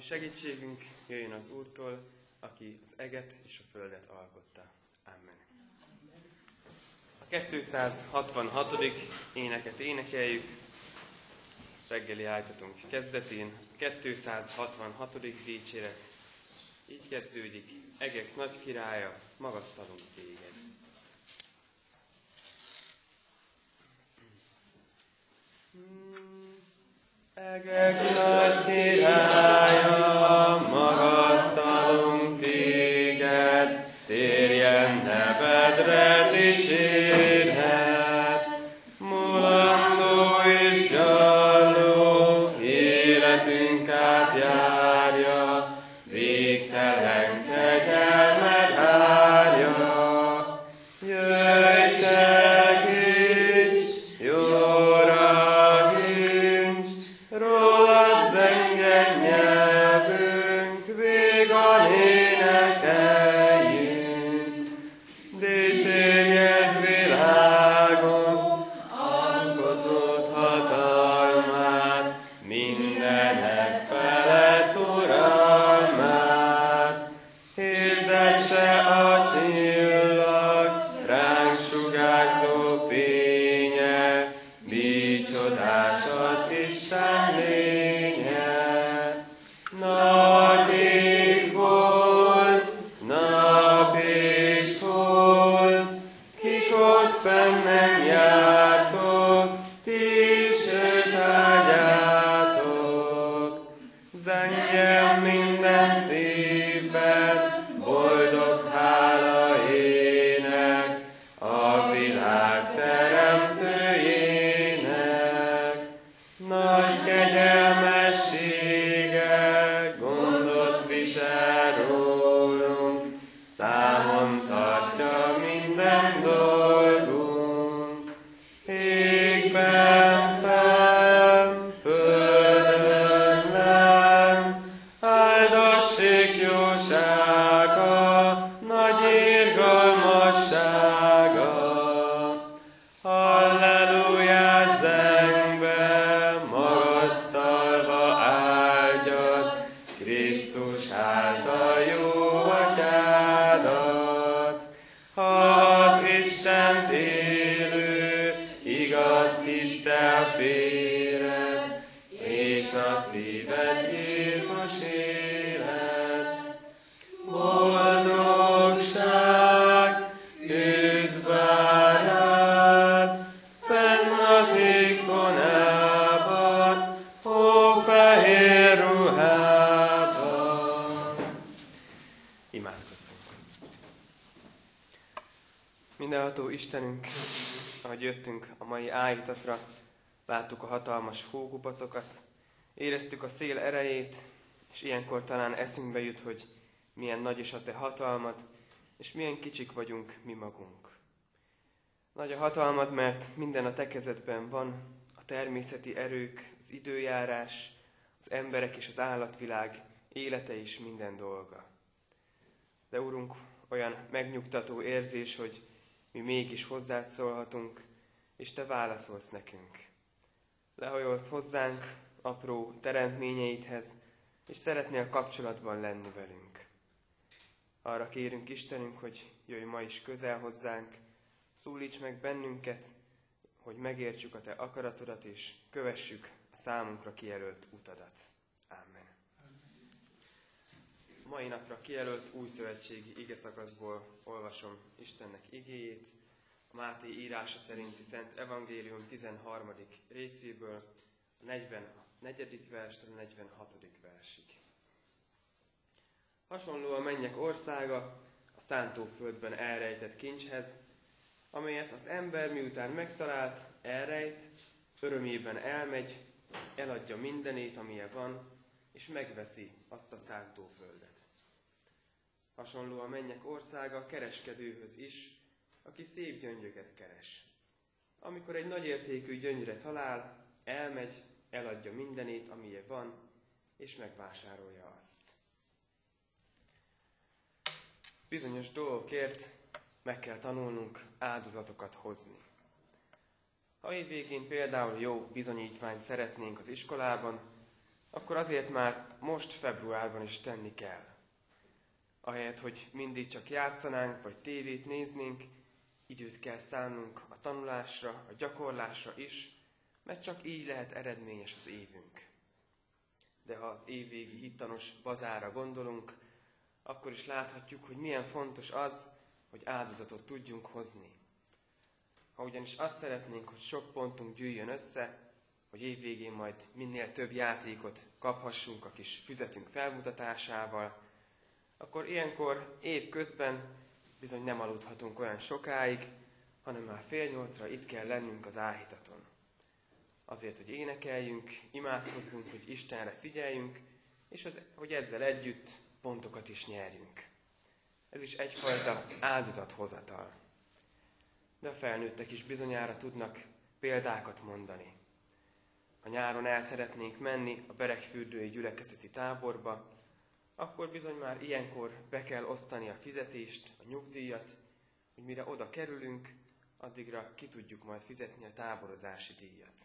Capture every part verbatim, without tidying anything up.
segítségünk jöjjön az Úrtól, aki az eget és a földet alkotta. Amen. A kétszázhatvanhatodik éneket énekeljük, reggeli ájtatunk kezdetén. kétszázhatvanhatodik dicséret. Így kezdődik: egek nagy királya, magasztalunk téged. Egek nagy királya, magasztalunk téged, térjen nevedre dicséret. Mulandó és gyarló, életünk átjárja, végtelen kegyelmed árja. Jöjj, segíts, jóra hincs, rólad zengjen nyelvünk, vígan énekeljünk. Dicsérjed világon, alkotott hatalmát, mindenek felett uralmát. Hirdesse a csillag, ránk sugárzó fénye, mi csodás az Isten lénye. Nagy ég volt, nap és hold, kik ott fenn nem jártok, ti is őt áldjátok. Zengjen minden szívben, boldog hála ének, a világ teremtőjének. Nagy kegyelmessége, gondot visel rólunk, számon tartja minden dolgunk. Égben fenn, földön lenn, áldassék jósága, nagy irgalmassága. Halleluját zengve, magasztalva áldjad, Krisztus által jó atyádat. Ha az Istent élő, igaz hittel féred, és a szíved Jézus élet. Boldogság, üdv vár rád, fenn az éjkonában, hófehér ruhában. Imádkozzunk. Mindenható Istenünk, ahogy jöttünk a mai áhítatra, láttuk a hatalmas hógupacokat, éreztük a szél erejét, és ilyenkor talán eszünkbe jut, hogy milyen nagy is a te hatalmad, és milyen kicsik vagyunk mi magunk. Nagy a hatalmad, mert minden a te kezedben van, a természeti erők, az időjárás, az emberek és az állatvilág élete is minden dolga. De Urunk, olyan megnyugtató érzés, hogy mi mégis hozzád szólhatunk, és te válaszolsz nekünk. Lehajolsz hozzánk apró teremtményeidhez, és szeretnél kapcsolatban lenni velünk. Arra kérünk Istenünk, hogy jöjj ma is közel hozzánk, szólíts meg bennünket, hogy megértsük a te akaratodat, és kövessük a számunkra kijelölt utadat. Amen. Mai napra kijelölt újszövetségi igeszakaszból olvasom Istennek igéjét, a Máté írása szerinti Szent Evangélium tizenharmadik részéből, a negyvennegyedik verstől a negyvenhatodik versig. Hasonló a mennyek országa a szántóföldben elrejtett kincshez, amelyet az ember miután megtalált, elrejt, örömében elmegy, eladja mindenét, amilyen van, és megveszi azt a szántóföldet. Hasonló a mennyek országa a kereskedőhöz is, aki szép gyöngyöket keres. Amikor egy nagyértékű gyöngyre talál, elmegy, eladja mindenét, amilyen van, és megvásárolja azt. Bizonyos dolgokért meg kell tanulnunk áldozatokat hozni. Ha évvégén például jó bizonyítványt szeretnénk az iskolában, akkor azért már most februárban is tenni kell. Ahelyett, hogy mindig csak játszanánk, vagy tévét néznénk, időt kell szánnunk a tanulásra, a gyakorlásra is, mert csak így lehet eredményes az évünk. De ha az évvégi hittanos bazára gondolunk, akkor is láthatjuk, hogy milyen fontos az, hogy áldozatot tudjunk hozni. Ha ugyanis azt szeretnénk, hogy sok pontunk gyűjjön össze, hogy évvégén majd minél több játékot kaphassunk a kis füzetünk felmutatásával, akkor ilyenkor évközben bizony nem aludhatunk olyan sokáig, hanem már fél nyolcra itt kell lennünk az áhítaton. Azért, hogy énekeljünk, imádkozzunk, hogy Istenre figyeljünk, és az, hogy ezzel együtt pontokat is nyerjünk. Ez is egyfajta áldozathozatal. De a felnőttek is bizonyára tudnak példákat mondani. Ha nyáron el szeretnénk menni a Beregfürdői gyülekezeti táborba, akkor bizony már ilyenkor be kell osztani a fizetést, a nyugdíjat, hogy mire oda kerülünk, addigra ki tudjuk majd fizetni a táborozási díjat.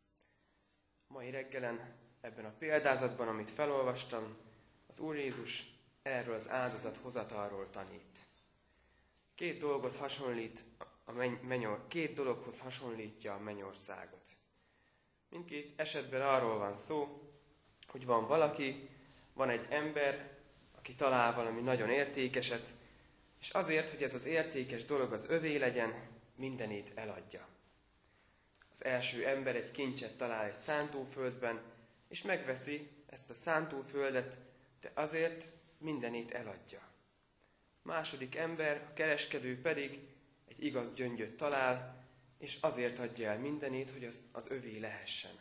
Mai reggelen, ebben a példázatban, amit felolvastam, az Úr Jézus erről az áldozathozatalról tanít. Két dolgot hasonlít a mennyor, két dologhoz hasonlítja a mennyországot. Mindkét esetben arról van szó, hogy van valaki, van egy ember, aki talál valami nagyon értékeset, és azért, hogy ez az értékes dolog az övé legyen, mindenét eladja. Az első ember egy kincset talál egy szántóföldben, és megveszi ezt a szántóföldet, de azért mindenét eladja. A második ember, a kereskedő pedig egy igaz gyöngyöt talál, és azért adja el mindenét, hogy az, az övé lehessen.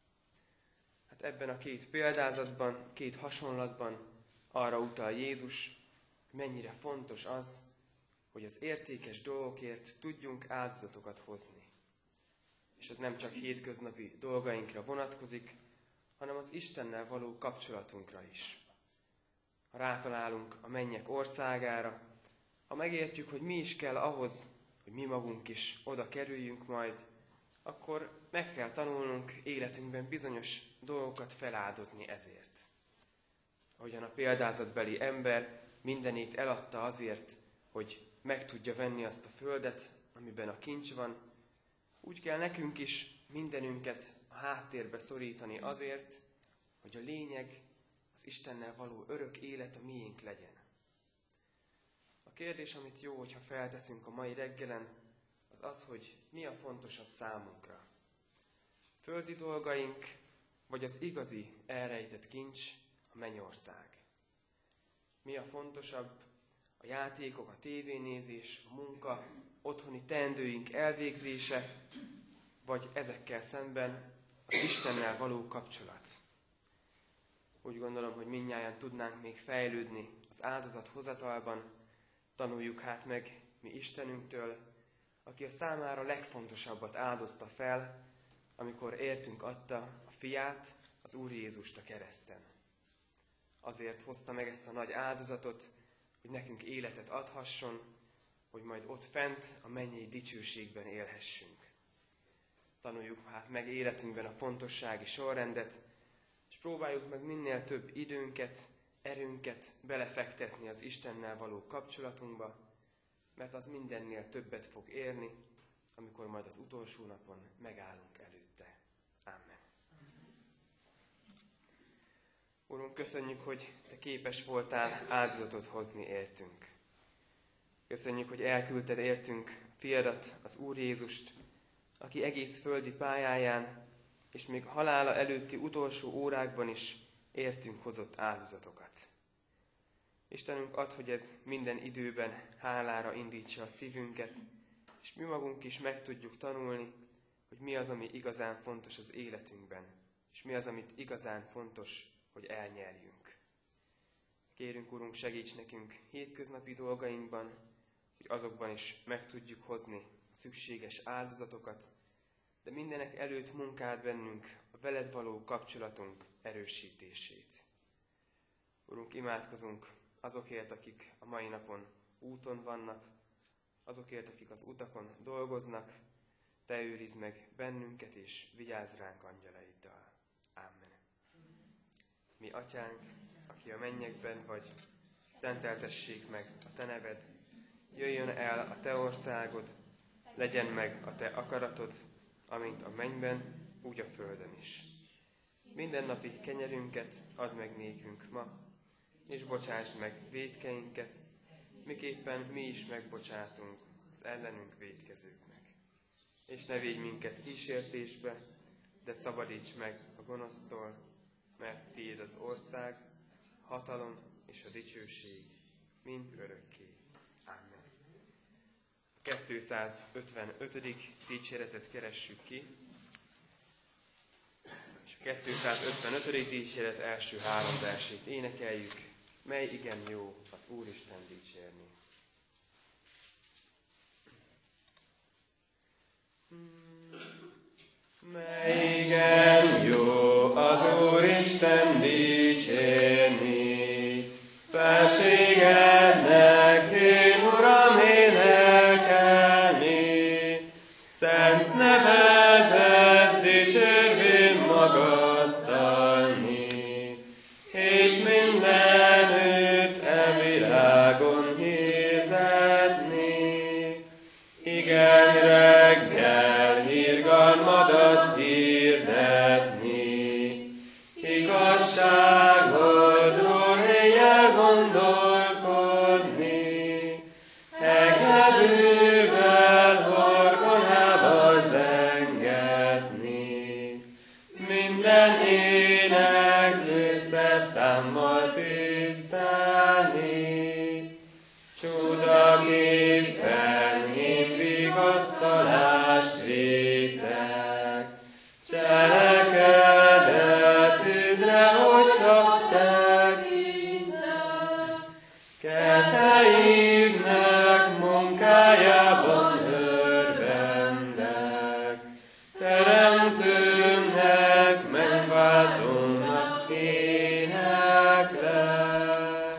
Hát ebben a két példázatban, két hasonlatban arra utal Jézus, hogy mennyire fontos az, hogy az értékes dolgokért tudjunk áldozatokat hozni. És ez nem csak hétköznapi dolgainkra vonatkozik, hanem az Istennel való kapcsolatunkra is. Ha rátalálunk a mennyek országára, ha megértjük, hogy mi is kell ahhoz, hogy mi magunk is oda kerüljünk majd, akkor meg kell tanulnunk életünkben bizonyos dolgokat feláldozni ezért. Ahogyan a példázatbeli ember mindenét eladta azért, hogy meg tudja venni azt a földet, amiben a kincs van, úgy kell nekünk is mindenünket a háttérbe szorítani azért, hogy a lényeg, az Istennel való örök élet a miénk legyen. A kérdés, amit jó, hogyha felteszünk a mai reggelen, az az, hogy mi a fontosabb számunkra. Földi dolgaink, vagy az igazi elrejtett kincs, a mennyország. Mi a fontosabb? A játékok, a tévénézés, a munka, otthoni teendőink elvégzése, vagy ezekkel szemben az Istennel való kapcsolat. Úgy gondolom, hogy mindnyájan tudnánk még fejlődni az áldozathozatalban, tanuljuk hát meg mi Istenünktől, aki a számára legfontosabbat áldozta fel, amikor értünk adta a fiát, az Úr Jézust a kereszten. Azért hozta meg ezt a nagy áldozatot, hogy nekünk életet adhasson, hogy majd ott fent a mennyei dicsőségben élhessünk. Tanuljuk hát meg életünkben a fontossági sorrendet, és próbáljuk meg minél több időnket, erőnket belefektetni az Istennel való kapcsolatunkba, mert az mindennél többet fog érni, amikor majd az utolsó napon megállunk előtte. Amen. Urunk, köszönjük, hogy Te képes voltál áldozatot hozni értünk. Köszönjük, hogy elküldted értünk fiadat, az Úr Jézust, aki egész földi pályáján, és még halála előtti utolsó órákban is értünk hozott áldozatokat. Istenünk, add, hogy ez minden időben hálára indítsa a szívünket, és mi magunk is meg tudjuk tanulni, hogy mi az, ami igazán fontos az életünkben, és mi az, amit igazán fontos, hogy elnyerjünk. Kérünk, Urunk, segíts nekünk hétköznapi dolgainkban, hogy azokban is meg tudjuk hozni a szükséges áldozatokat, de mindenek előtt munkád bennünk a veled való kapcsolatunk erősítését. Urunk, imádkozunk azokért, akik a mai napon úton vannak, azokért, akik az utakon dolgoznak, Te őrizd meg bennünket, és vigyázz ránk angyalaiddal. Amen. Mi atyánk, aki a mennyekben vagy, szenteltessék meg a te neved, jöjjön el a te országod, legyen meg a te akaratod, amint a mennyben, úgy a földön is. Mindennapi kenyerünket add meg nékünk ma, és bocsásd meg vétkeinket, miképpen mi is megbocsátunk az ellenünk vétkezőknek. És ne védj minket kísértésbe, de szabadíts meg a gonosztól, mert tiéd az ország, hatalom és a dicsőség mind örökké. Amen. A kétszázötvenötödik dicséretet keressük ki, és a kétszázötvenötödik dicséret első három versét énekeljük, mely igen jó az Úristen dicsérni. Mely igen jó az Úristen dicsérni, felségednek én, Uram, énekelni, szent nevedet dicsérvén magasztalni, és mindenütt e világon hirdetni. Igen, reggel hírgalmadat hirdetni, igazságodról éjjel gondolkodni, hegedűvel horgonába zengetni, minden éneklő szerszámmal tisztelni, csodaképpen én vigasztalást végzek, cselekedetüdre, hogy tekintek, kezeidnek munkájában örvendek, teremtőmnek, megváltónak éneklek.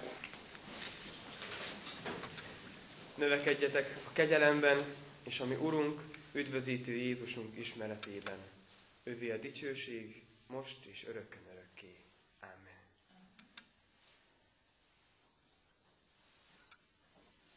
Növekedjetek a kegyelemben, és a mi Urunk, üdvözítő Jézusunk ismeretében. Övé a dicsőség, most és örökkön örökké. Amen.